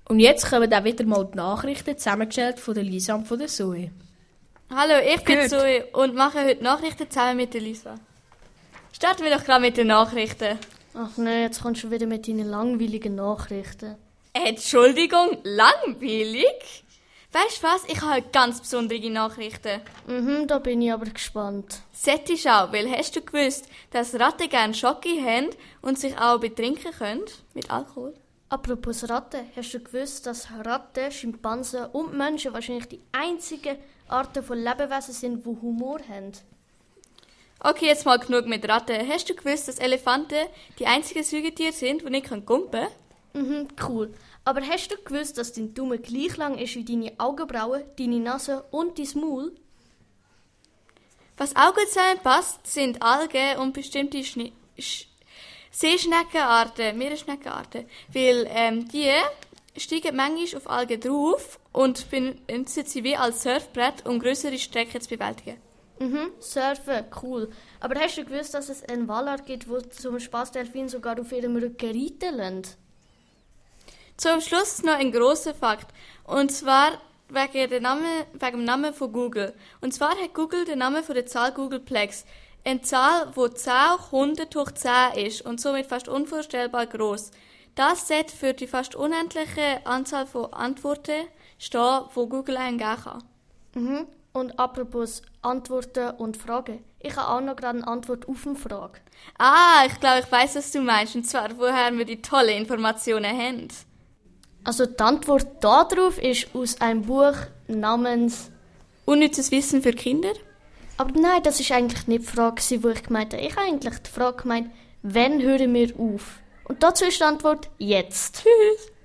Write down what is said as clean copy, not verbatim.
Und jetzt kommen auch wieder mal die Nachrichten, zusammengestellt von der Lisa und von der Zoe. Hallo, ich bin Zoe und mache heute Nachrichten zusammen mit der Lisa. Starten wir doch gerade mit den Nachrichten. Ach nein, jetzt kommst du wieder mit deinen langweiligen Nachrichten. Entschuldigung, langweilig? Weißt du was, ich habe heute ganz besondere Nachrichten. Da bin ich aber gespannt. Sättig auch, weil hast du gewusst, dass Ratten gerne Schoki haben und sich auch betrinken können mit Alkohol? Apropos Ratten, hast du gewusst, dass Ratten, Schimpansen und Menschen wahrscheinlich die einzigen Arten von Lebewesen sind, die Humor haben? Okay, jetzt mal genug mit Ratten. Hast du gewusst, dass Elefanten die einzigen Säugetiere sind, die nicht gumpen können? Cool. Aber hast du gewusst, dass dein Daumen gleich lang ist wie deine Augenbrauen, deine Nase und dein Maul? Was auch gut zusammenpasst, sind Algen und bestimmte Seeschneckenarten, Meeresschneckenarten. Weil die steigen manchmal auf Algen drauf und benutzen sie wie als Surfbrett, um größere Strecken zu bewältigen. Surfen, cool. Aber hast du gewusst, dass es eine Walart gibt, wo zum Spass Delfin sogar auf ihrem Rücken reiten lassen? Zum Schluss noch ein grosser Fakt. Und zwar wegen dem Namen von Google. Und zwar hat Google den Namen von der Zahl Googleplex. Eine Zahl, die 10 hoch 100 hoch 10 ist und somit fast unvorstellbar gross. Das sollte für die fast unendliche Anzahl von Antworten stehen, die Google eingeben kann. Und apropos Antworten und Fragen. Ich habe auch noch gerade eine Antwort auf eine Frage. Ich glaube, ich weiss, was du meinst. Und zwar, woher wir die tollen Informationen haben. Also die Antwort darauf ist aus einem Buch namens Unnützes Wissen für Kinder? Aber nein, das ist eigentlich nicht die Frage, die ich gemeint habe. Ich habe eigentlich die Frage gemeint, wann hören wir auf? Und dazu ist die Antwort jetzt. Tschüss.